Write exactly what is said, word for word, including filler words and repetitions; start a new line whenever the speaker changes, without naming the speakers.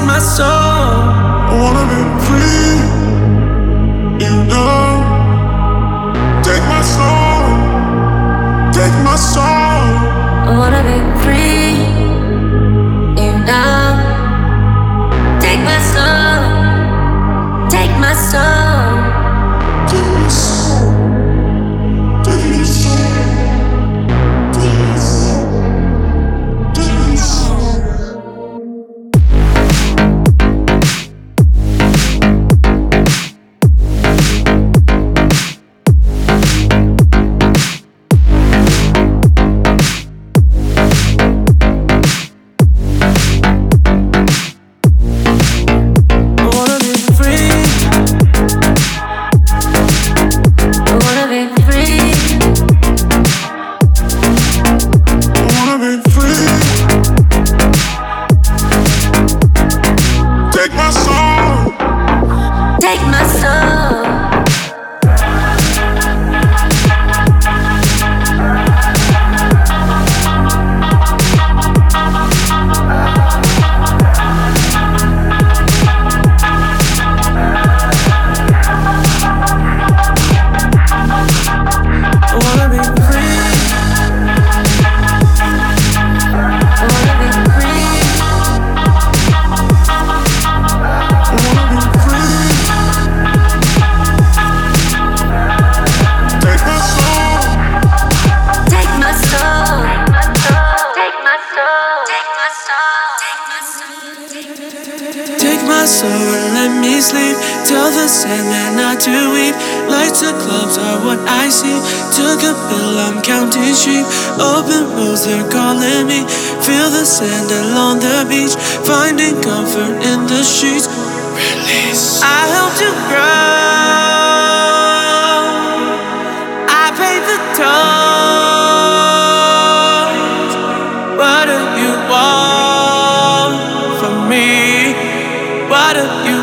my soul.
I wanna be free, you know. Take my soul, take my soul.
I wanna be free, you know. Take my soul, take my soul.
Take my soul, take my soul. Take my soul, take my soul. Take my soul,
Take my soul.
I wanna be free.
I wanna be free.
I wanna be free. Take my soul,
Take my soul. Take my soul. Take my soul. Take my soul.
Take my soul and let me sleep. Tell the sand not to weep. Lights of clubs are what I see. Took a pill, I'm counting sheep. Open roads, they're calling me. Feel the sand along the beach. Finding comfort in the streets. Release. I helped you grow. I paid the toll. What do you want from me? What do you